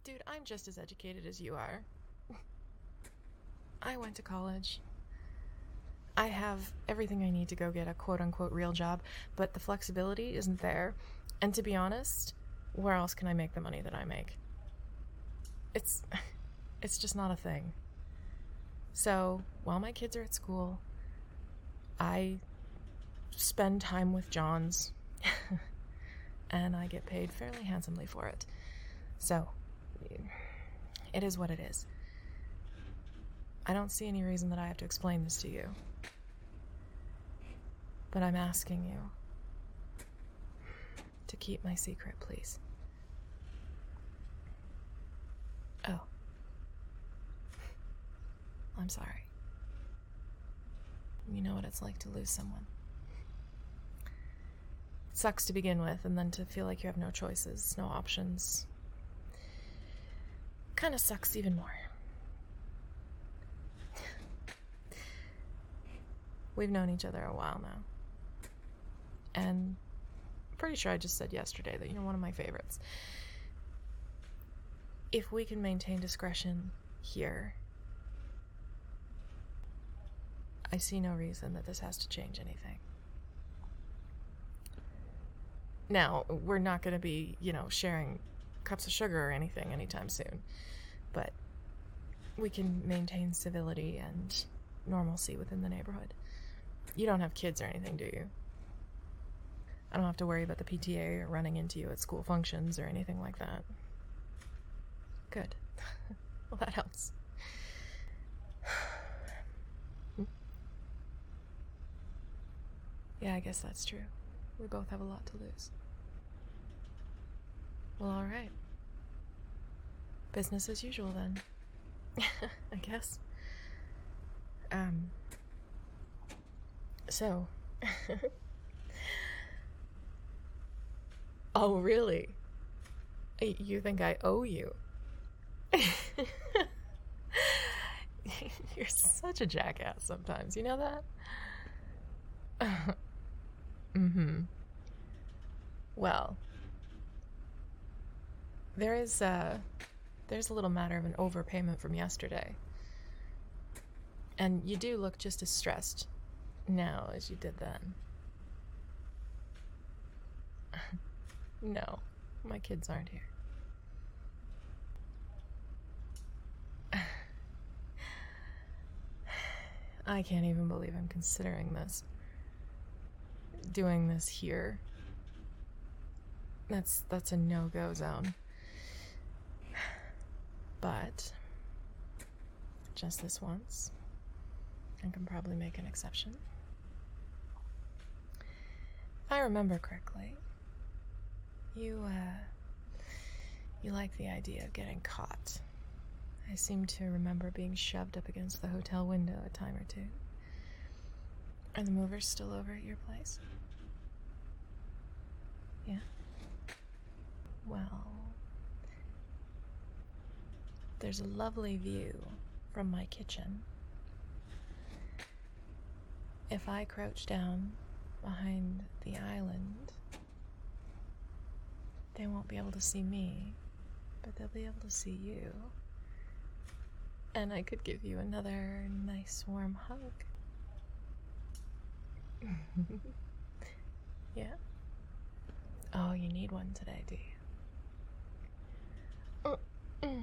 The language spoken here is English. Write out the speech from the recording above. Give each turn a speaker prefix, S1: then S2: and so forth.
S1: Dude, I'm just as educated as you are. I went to college. I have everything I need to go get a quote-unquote real job, but the flexibility isn't there. And to be honest, where else can I make the money that I make? It's just not a thing. So, while my kids are at school, I spend time with Johns, and I get paid fairly handsomely for it. So, it is what it is. I don't see any reason that I have to explain this to you. But I'm asking you to keep my secret, please. Oh. I'm sorry. You know what it's like to lose someone. It sucks to begin with, and then to feel like you have no choices, no options. Kinda sucks even more. We've known each other a while now. And I'm pretty sure I just said yesterday that you're one of my favorites. If we can maintain discretion here, I see no reason that this has to change anything. Now, we're not going to be, sharing cups of sugar or anything anytime soon, but we can maintain civility and normalcy within the neighborhood. You don't have kids or anything, do you? I don't have to worry about the PTA running into you at school functions or anything like that. Good. Well, that helps. Yeah, I guess that's true. We both have a lot to lose. Well, all right. Business as usual, then. I guess. So. Oh, really? You think I owe you? You're such a jackass sometimes, you know that? Well, there's a little matter of an overpayment from yesterday. And you do look just as stressed now as you did then. No, my kids aren't here. I can't even believe I'm considering this. Doing this here. That's a no-go zone. But just this once, I can probably make an exception. If I remember correctly, you like the idea of getting caught. I seem to remember being shoved up against the hotel window a time or two. Are the movers still over at your place? Yeah? Well, there's a lovely view from my kitchen. If I crouch down behind the island, they won't be able to see me, but they'll be able to see you. And I could give you another nice warm hug. Yeah? Oh, you need one today, do you?